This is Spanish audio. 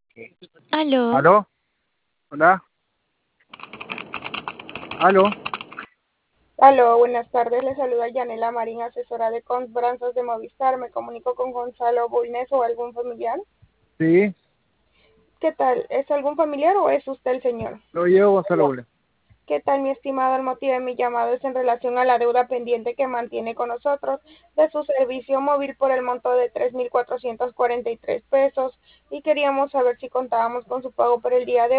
Aló, ¿Aló? ¿Hola? ¿Aló? Aló, buenas tardes. Le saluda Yanela Marín, asesora de cobranzas de Movistar. Me comunico con Gonzalo Bulnes o algún familiar. Sí, ¿Qué tal? ¿Es algún familiar o es usted el señor? lo llevo Gonzalo Bule. ¿Qué tal, mi estimado? El motivo de mi llamado es en relación a la deuda pendiente que mantiene con nosotros de su servicio móvil por el monto de 3.443 pesos y queríamos saber si contábamos con su pago por el día de